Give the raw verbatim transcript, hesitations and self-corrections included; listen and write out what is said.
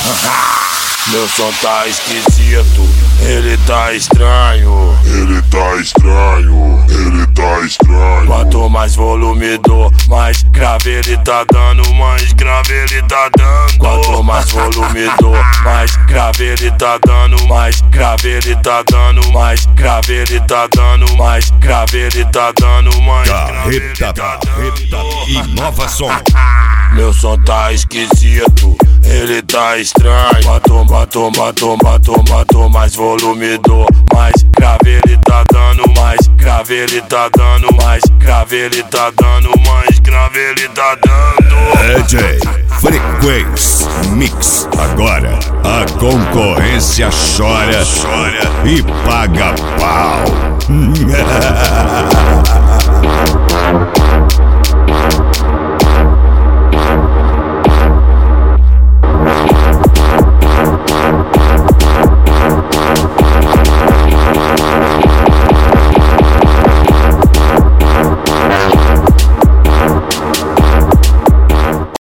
Meu som tá esquisito, ele tá estranho. Ele tá estranho, ele tá estranho. Quanto mais volume dou, mais grave ele tá dando, mais grave ele tá dando. Quanto mais volume dou, mais grave ele tá dando, mais grave ele tá dando, mais grave ele tá dando, mais grave ele tá dando, mais grave ele tá dando. Inova Som. Meu som tá esquisito, ele tá estranho. Quanto, quanto, quanto, quanto, quanto mais volume dou, mais grave ele tá dando, mais grave ele tá dando, mais grave ele tá dando, mais grave ele tá dando. D J Frequência Mix. Agora a concorrência chora, chora e paga pau.